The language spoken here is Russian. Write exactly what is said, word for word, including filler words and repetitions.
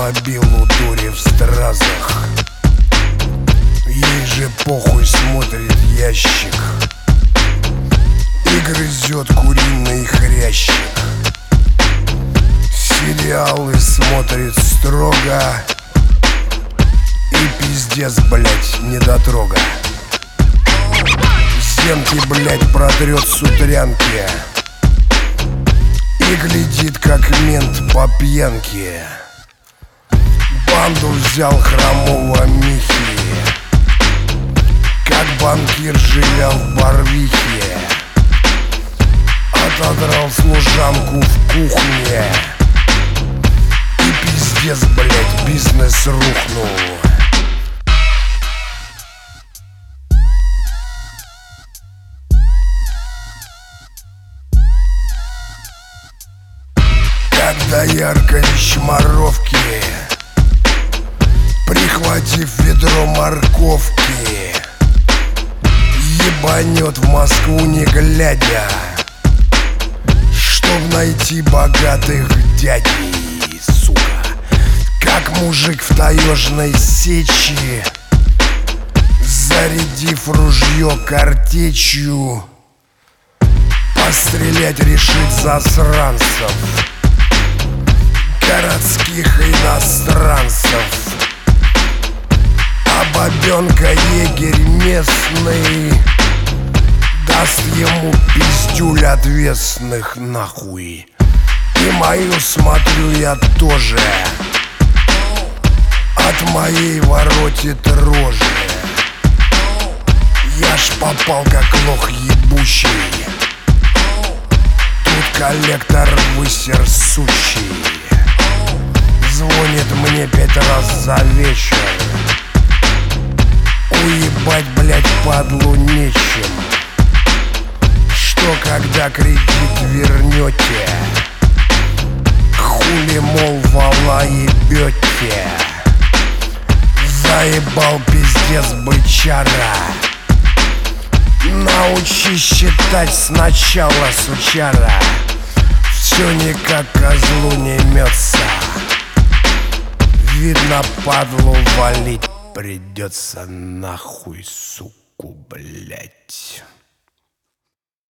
мобилу дури в стразах. Ей же похуй, смотрит ящик и грызет куриный хрящик. Сериалы смотрит строго и пиздец, блять, недотрога. Стенки, блять, протрет с утрянки и глядит, как мент по пьянке. Банду взял хромого Михи, как банкир живя в Барвихе. Отодрал служанку в кухне и пиздец, блять, бизнес рухнул. Когда яркой чморовки, прихватив ведро морковки, ебанет в Москву не глядя, чтоб найти богатых дядей, сука. Как мужик в таежной сечи, зарядив ружье картечью, пострелять решит засранцев, городских иностранцев. А бабенка егерь местный даст ему пиздюль отвесных нахуй. И мою смотрю я тоже, от моей воротит рожи. Я ж попал как лох ебучий, тут коллектор высер сущий. Звонит мне пять раз за вечер, уебать, блять, падлу нечем. Что когда кредит вернете, хули, мол, вала ебете. Заебал пиздец бычара, научи считать сначала, сучара. Все никак козлу не мется, видно, падлу валить придется нахуй, суку, блять.